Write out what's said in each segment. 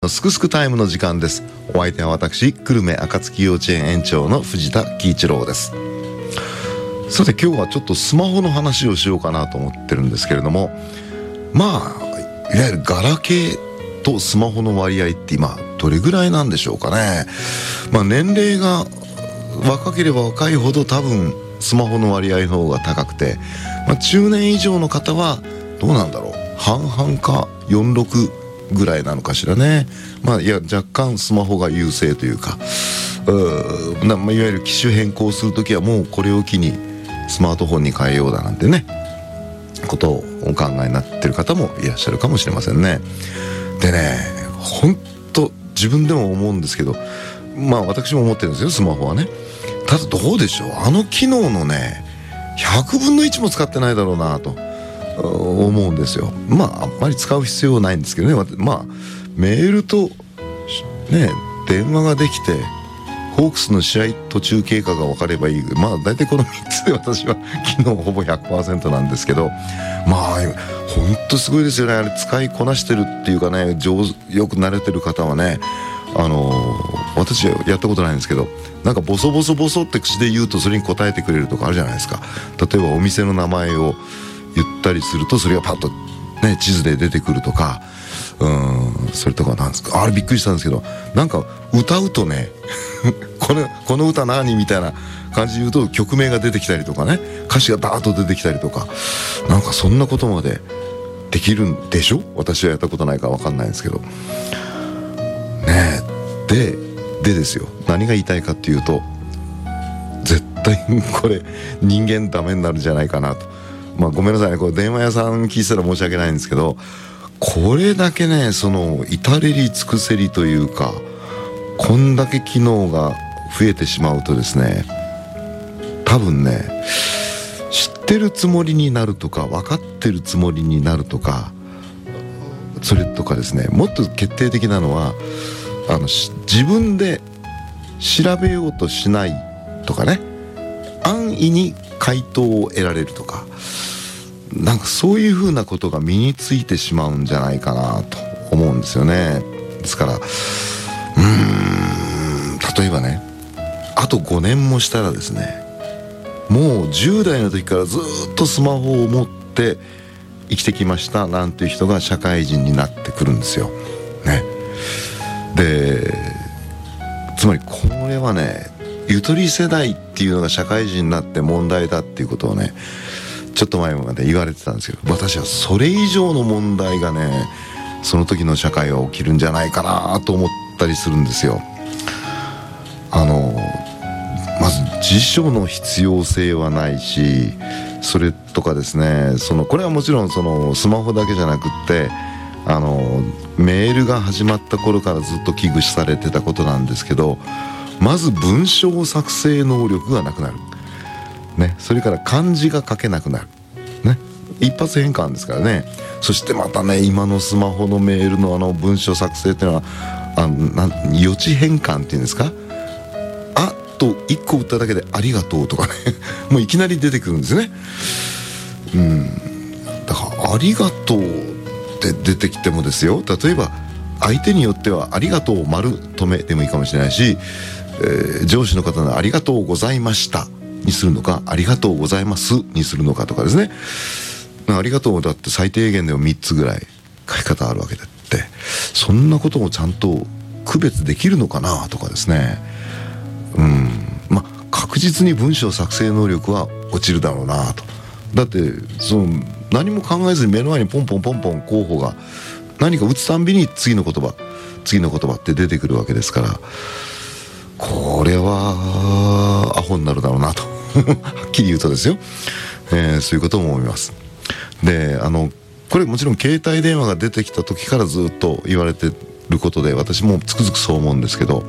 すくすくタイムの時間です。お相手は私、久留米暁幼稚園園長の藤田喜一郎です。さて今日はちょっとスマホの話をしようかなと思ってるんですけれども、いわゆるガラケーとスマホの割合って今どれぐらいなんでしょうかね。年齢が若ければ若いほど多分スマホの割合の方が高くて、中年以上の方はどうなんだろう、半々か46ぐらいなのかしらね。若干スマホが優勢というか、いわゆる機種変更するときはもうこれを機にスマートフォンに変えようだなんてねことをお考えになってる方もいらっしゃるかもしれませんね。でね、本当自分でも思うんですけど、私も思ってるんですよ、スマホはね。ただどうでしょう、あの機能のね100分の1も使ってないだろうなと思うんですよ。あんまり使う必要ないんですけどね。メールとね電話ができてホークスの試合途中経過が分かればいい。大体この3つで私は機能ほぼ 100% なんですけど、本当すごいですよね。あれ使いこなしてるっていうかね、よく慣れてる方はね、私はやったことないんですけど、なんかボソボソボソって口で言うとそれに答えてくれるとかあるじゃないですか。例えばお店の名前を言ったりするとそれがパッとね地図で出てくるとか、それとかなんですか、あれびっくりしたんですけど、なんか歌うとねこの歌何みたいな感じで言うと曲名が出てきたりとかね、歌詞がバーッと出てきたりとか、なんかそんなことまでできるんでしょ。私はやったことないから分かんないんですけどね。でですよ、何が言いたいかっていうと、絶対これ人間ダメになるんじゃないかなと。ごめんなさいね、これ電話屋さん聞いてたら申し訳ないんですけど、これだけね至れり尽くせりというか、こんだけ機能が増えてしまうとですね、多分ね知ってるつもりになるとか分かってるつもりになるとか、それとかですね、もっと決定的なのは自分で調べようとしないとかね、安易に回答を得られるとか、なんかそういうふうなことが身についてしまうんじゃないかなと思うんですよね。ですから例えばね、あと5年もしたらですね、もう10代の時からずっとスマホを持って生きてきましたなんていう人が社会人になってくるんですよね。でつまりこれはね、ゆとり世代っていうのが社会人になって問題だっていうことをね、ちょっと前まで言われてたんですけど、私はそれ以上の問題がね、その時の社会は起きるんじゃないかなと思ったりするんですよ。まず辞書の必要性はないし、それとかですね、これはもちろんスマホだけじゃなくってメールが始まった頃からずっと危惧されてたことなんですけど、まず文章作成能力がなくなる、ね、それから漢字が書けなくなる、ね、一発変換ですからね。そしてまたね、今のスマホのメールの文章作成っていうのは予知変換っていうんですか、あと1個打っただけでありがとうとかねもういきなり出てくるんですね。だからありがとうって出てきてもですよ、例えば相手によってはありがとう丸止めでもいいかもしれないし、上司の方のありがとうございましたにするのか、ありがとうございますにするのかとかですね。ありがとうだって最低限でも3つぐらい書き方あるわけでって、そんなこともちゃんと区別できるのかなとかですね。確実に文章作成能力は落ちるだろうなと。だって何も考えずに目の前にポンポンポンポン候補が何か打つたんびに次の言葉って出てくるわけですから、これはアホになるだろうなとはっきり言うとですよ、そういうことも思います。でこれもちろん携帯電話が出てきた時からずっと言われてることで、私もつくづくそう思うんですけど、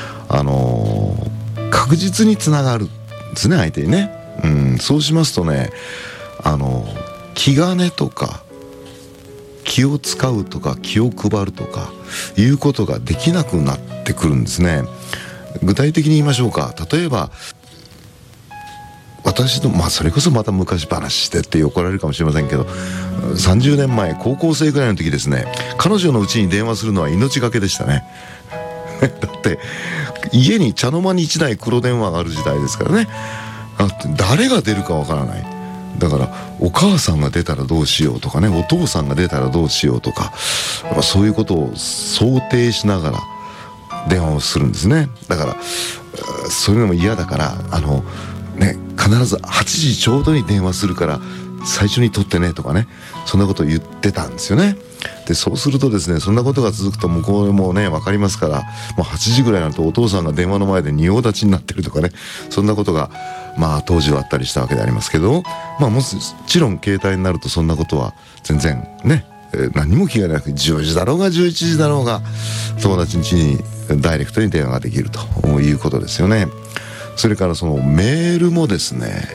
確実につながるんですね、相手にね。そうしますとね、気兼ねとか気を使うとか気を配るとかいうことができなくなってくるんですね。具体的に言いましょうか。例えば私私のそれこそまた昔話してって怒られるかもしれませんけど、30年前高校生ぐらいの時ですね、彼女の家に電話するのは命がけでしたねだって家に茶の間に1台黒電話がある時代ですからね。誰が出るかわからない。だからお母さんが出たらどうしようとかね、お父さんが出たらどうしようとか、そういうことを想定しながら電話をするんですね。だからそういうのも嫌だから、必ず8時ちょうどに電話するから最初に取ってねとかね、そんなことを言ってたんですよね。でそうするとですね、そんなことが続くと向こうもね分かりますから、もう8時ぐらいになるとお父さんが電話の前で仁王立ちになってるとかね、そんなことが当時はあったりしたわけでありますけど、もちろん携帯になるとそんなことは全然ね、何も気がなく10時だろうが11時だろうが友達ん家にダイレクトに電話ができるということですよね。それからそのメールもですね、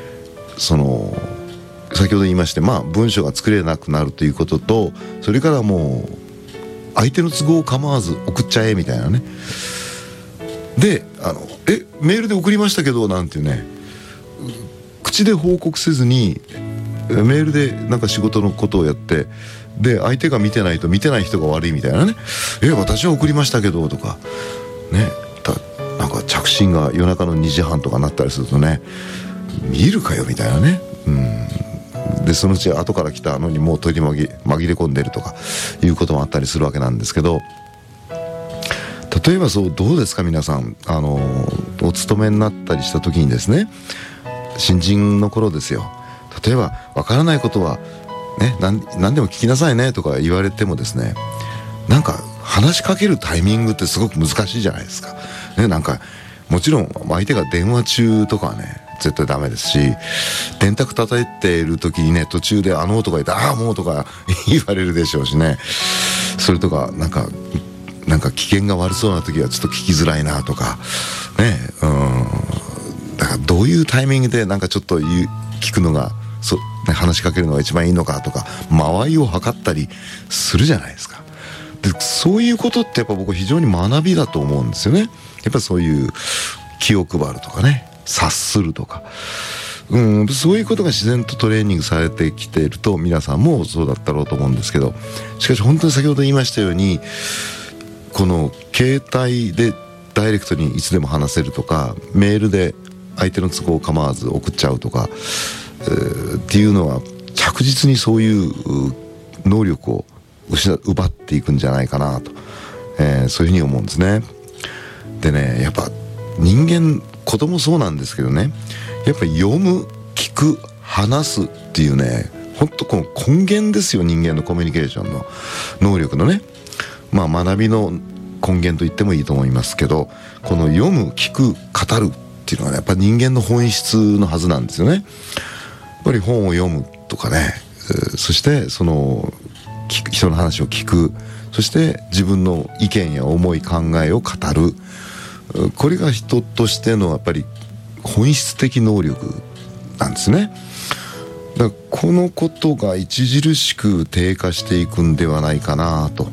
先ほど言いまして、文章が作れなくなるということと、それからもう相手の都合を構わず送っちゃえみたいなね。でメールで送りましたけどなんていうね、口で報告せずにメールでなんか仕事のことをやって、で相手が見てないと見てない人が悪いみたいなね。私は送りましたけどとかね、なんか着信が夜中の2時半とかなったりするとね、見るかよみたいなね。でそのうち後から来たのにもう取り紛れ込んでるとかいうこともあったりするわけなんですけど、例えばどうですか皆さん、お勤めになったりした時にですね、新人の頃ですよ、例えばわからないことはね、何でも聞きなさいねとか言われてもですね、なんか話しかけるタイミングってすごく難しいじゃないですか、ね、なんかもちろん相手が電話中とかはね絶対ダメですし、電卓叩いている時にね途中でとか言ってもうとか言われるでしょうしね。それとかなんか機嫌が悪そうな時はちょっと聞きづらいなとかね、だからどういうタイミングでなんかちょっと聞くのが話しかけるのが一番いいのかとか、間合いを測ったりするじゃないですか。でそういうことってやっぱ僕非常に学びだと思うんですよね。やっぱそういう気を配るとかね、察するとか、そういうことが自然とトレーニングされてきていると、皆さんもそうだったろうと思うんですけど、しかし本当に先ほど言いましたように、この携帯でダイレクトにいつでも話せるとか、メールで相手の都合を構わず送っちゃうとか、っていうのは着実にそういう能力を奪っていくんじゃないかなと、そういうふうに思うんですね。でね、やっぱ人間、子供そうなんですけどね、やっぱり読む、聞く、話すっていうね、本当この根源ですよ、人間のコミュニケーションの能力のね、学びの根源と言ってもいいと思いますけど、この読む、聞く、語るっていうのは、ね、やっぱり人間の本質のはずなんですよね。やっぱり本を読むとかね、そして人の話を聞く、そして自分の意見や思い考えを語る、これが人としてのやっぱり本質的能力なんですね。だからこのことが著しく低下していくんではないかなと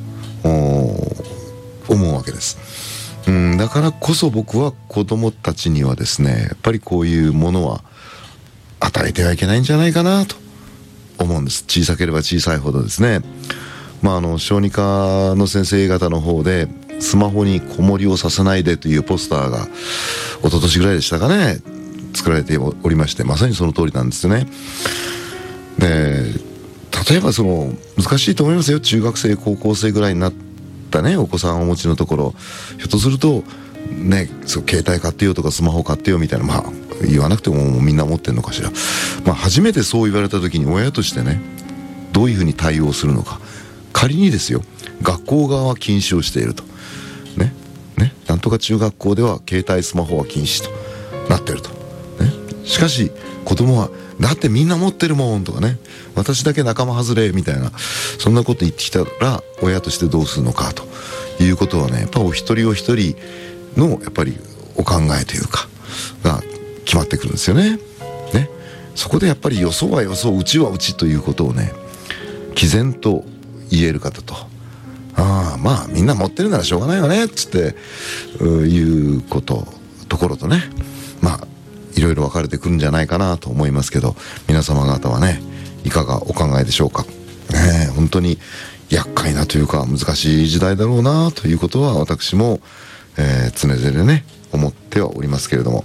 思うわけです。だからこそ僕は子供たちにはですね、やっぱりこういうものは与えてはいけないんじゃないかなと思うんです。小さければ小さいほどですね。小児科の先生方の方でスマホに子守りをさせないでというポスターが一昨年ぐらいでしたかね、作られておりまして、まさにその通りなんですよね。で例えば難しいと思いますよ。中学生高校生ぐらいになったねお子さんをお持ちのところ、ひょっとするとね、携帯買ってよとかスマホ買ってよみたいな、言わなくてもみんな持ってるのかしら。初めてそう言われた時に親としてね、どういうふうに対応するのか。仮にですよ、学校側は禁止をしているとね、なんとか中学校では携帯スマホは禁止となっていると、ね、しかし子供はだってみんな持ってるもんとかね、私だけ仲間外れみたいな、そんなこと言ってきたら親としてどうするのかということはね、やっぱお一人お一人のやっぱりお考えというかが決まってくるんですよね。そこでやっぱりよそはよそ、うちはうちということをね、毅然と言える方と、みんな持ってるならしょうがないよねっつっていうところとね、 いろいろ分かれてくるんじゃないかなと思いますけど、皆様方はねいかがお考えでしょうか。本当に厄介なというか難しい時代だろうなということは私も、常々ね思ってはおりますけれども、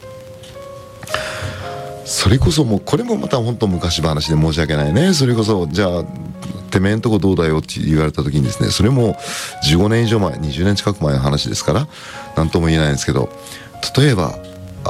それこそもうこれもまた本当昔話で申し訳ないね。それこそじゃあてめえんとこどうだよって言われた時にですね、それも15年以上前20年近く前の話ですから何とも言えないんですけど、例えば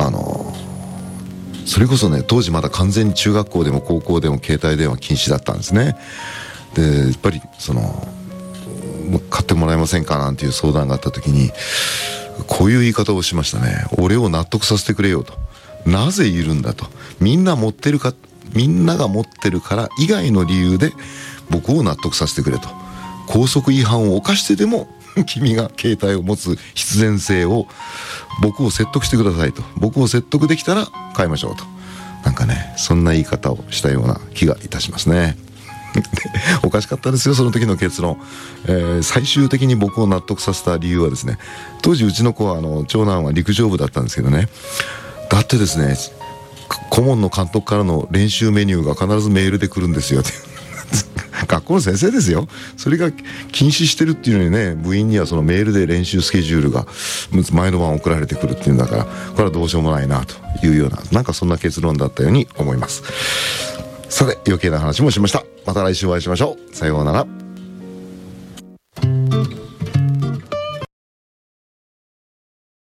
それこそね当時まだ完全に中学校でも高校でも携帯電話禁止だったんですね。でやっぱり買ってもらえませんかなんていう相談があった時にこういう言い方をしましたね。俺を納得させてくれよと。なぜいるんだと。みんなが持ってるから以外の理由で僕を納得させてくれと。校則違反を犯してでも君が携帯を持つ必然性を僕を説得してくださいと。僕を説得できたら買いましょうと。なんかねそんな言い方をしたような気がいたしますね。おかしかったですよその時の結論。最終的に僕を納得させた理由はですね、当時うちの子は長男は陸上部だったんですけどね、だってですね顧問の監督からの練習メニューが必ずメールで来るんですよって学校の先生ですよ。それが禁止してるっていうのにね、部員にはそのメールで練習スケジュールが前の晩送られてくるっていうんだから、これはどうしようもないなというような、なんかそんな結論だったように思います。さて余計な話もしました。また来週お会いしましょう。さようなら。